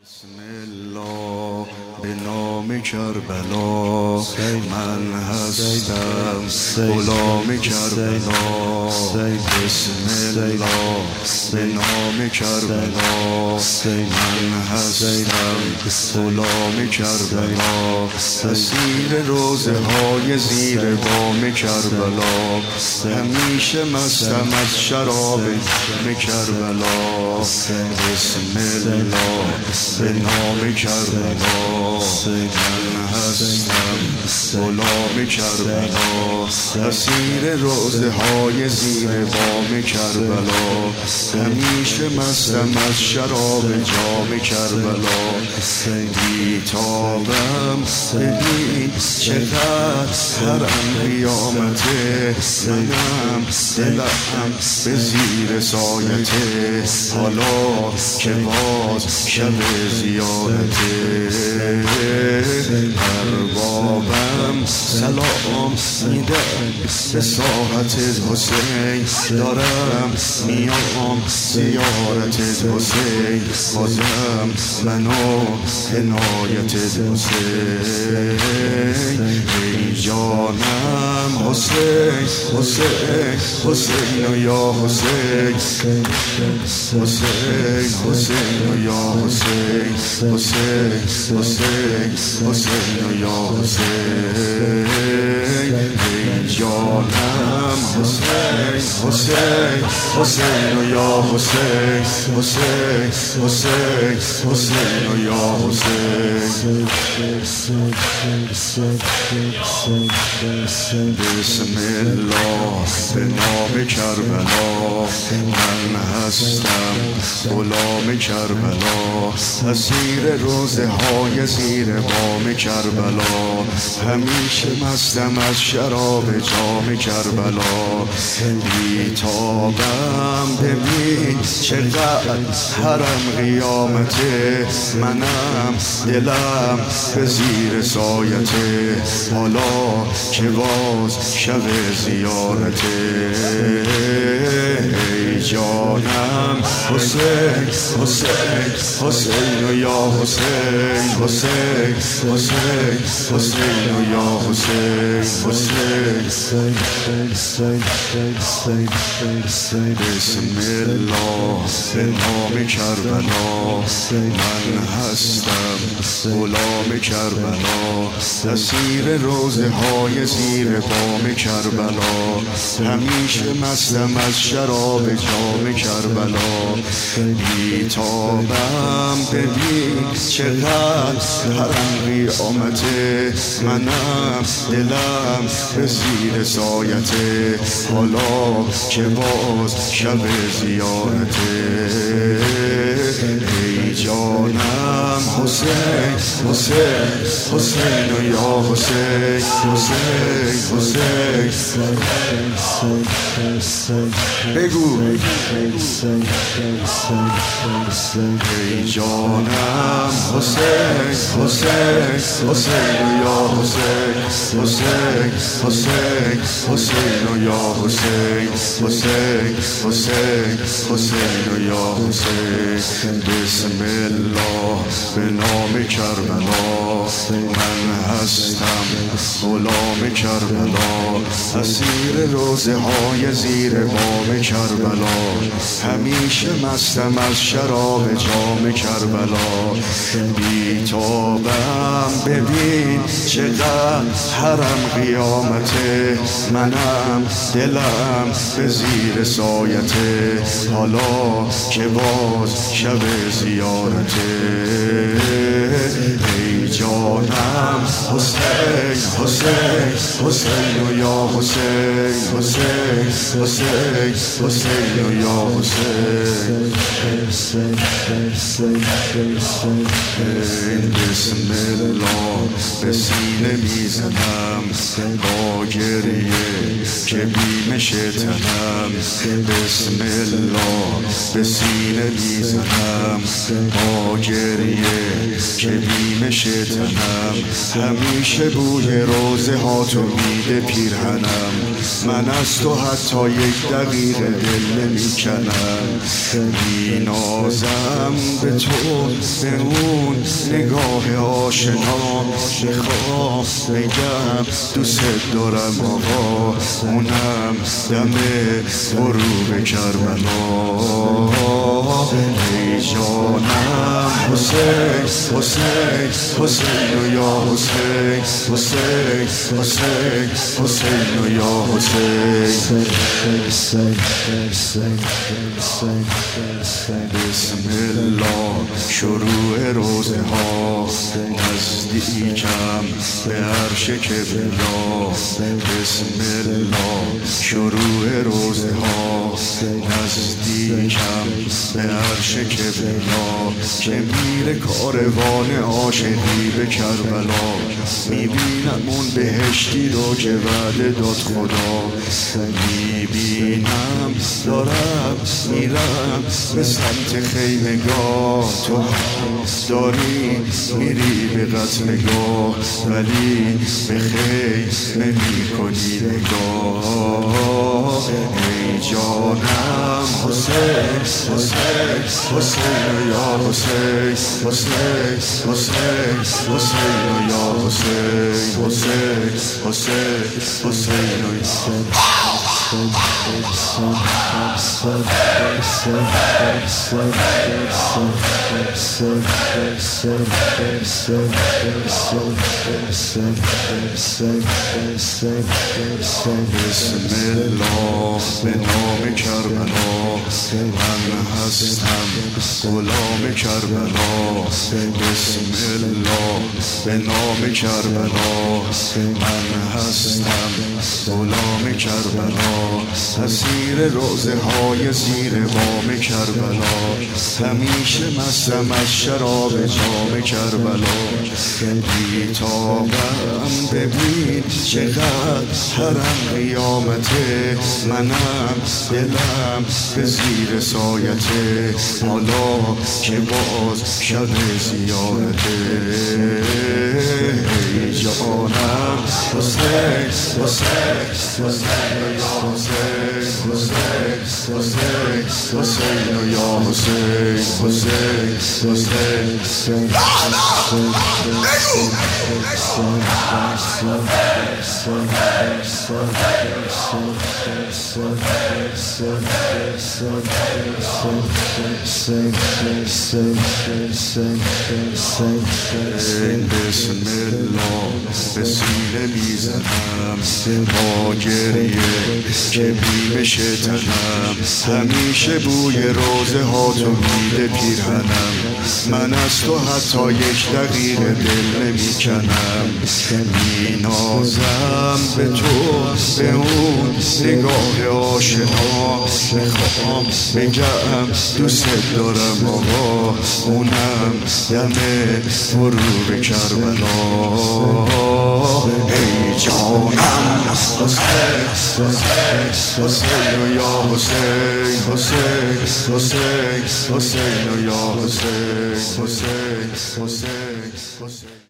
بسم الله به نام کربلا من هستم غلام کربلا. بسم الله به نام کربلا من هستم غلام کربلا. اسیر روزه های زیر بام کربلا، همیشه مستم از شراب جام کربلا. بسم الله به نام کربلا من هستم غلام کربلا. اسیر روزه های زیر بام کربلا، همیشه مستم از شراب جام کربلا. بیتابم ببین چقدر حرم قیامته، منم دلم به زیر سایته، حالا که باز شب زیارته. اربابم سلام میدم به ساحت حسین، دارم میام زیارت حسین، بازم منو عنایت حسین. ای جانم حسین حسین حسین و یا حسین، حسین حسین و یا حسین، حسین حسین حسین و یا حسین. ای جانم حسین حسین حسین و یا حسین، حسین حسین حسین و یا حسین. بسم الله به نام کربلا من هستم غلام کربلا. اسیر روزه های زیر بام کربلا، همیشه مستم از شراب جام کربلا. بیتابم ببین چقدر حرم قیامته، منم دلم به زیر سایته، حالا که باز شب زیارته. ای جانم حسین حسین حسین و یا حسین، حسین حسین حسین و یا حسین، حسین. بسم الله به نام کربلا من هستم غلام کربلا. اسیر روزه های زیر بام کربلا، همیشه مستم از شراب جام کربلا. بیتابم ببین چقدر حرم قیامته، منم دلم به زیر سایته، حالا که باز شب زیارته. ای جانم حسین حسین حسین و یا حسین، حسین حسین بگو. ای جانم حسین حسین حسین و یا حسین، حسین حسین حسین و یا حسین، حسین حسین حسین و یا حسین. بسم الله به نام کربلا من هستم غلام کربلا. اسیر روزه های زیر بام کربلا، همیشه مستم از شراب جام کربلا. بیتابم ببین چقدر حرم قیامته، منم دلم به زیر سایته، حالا که باز شب زیارته. ای جانم حسین حسین حسین و یا حسین، حسین حسین حسین و یا حسین. بسم الله به سینه میزنم با گریه که بیمش تنم. بسم الله به سینه میزنم با گریه که بیمش تنم، همیشه بوی روزه ها تو میده پیرهنم. من از تو حتی یک دقیقه دل نمیکنم، مینازم به تو به اون نگاه آشنا، میخوام بگم دوست دارم آقا، اونم دم غروب کربلا. ای جانم حسین حسین حسین و یا حسین حسین حسین حسین و یا حسین. بسم الله شروع روزه ها، نزدیکم به عرش کبریا. بسم الله شروع روزه ها، نزدیکم به عرش کبریا، که میره کاروان عاشقی به کربلا. میبینم اون بهشتی رو که وعده داد خدا، میبینم دارم میرم به سمت خیمگاه. تو داری میری به قتلگاه، ولی به خیمه میکنی نگاه. ای جانم حسین حسین حسین یا حسین حسین حسین حسین یا حسین حسین حسین حسین یا بسم الله به نام کربلا، من هستم غلام کربلا. بسم الله به نام کربلا، من هستم غلام کربلا. اسیر روزه های زیر بام کربلا، همیشه مستم از شراب جام کربلا. بیتابم ببین چقدر حرم قیامته، منم دلم به زیر سایته، حالا که باز شب زیارته. ای جانم حسین حسین حسین یا حسین حسین حسین حسین یا حسین حسین حسین بسم الله به سینه میزنم با گریه که بیمش تنم، همیشه بوی روزه ها تو میده پیرهنم. من از تو حتی یک دقیقه دل نمیکنم، مینازم به تو به اون نگاه آشنا. میخوام بگم دوست دارم آقا، اونم دم غروب کربلا. ای جانم حسین حسین حسین یا حسین حسین حسین حسین یا حسین حسین حسین حسین.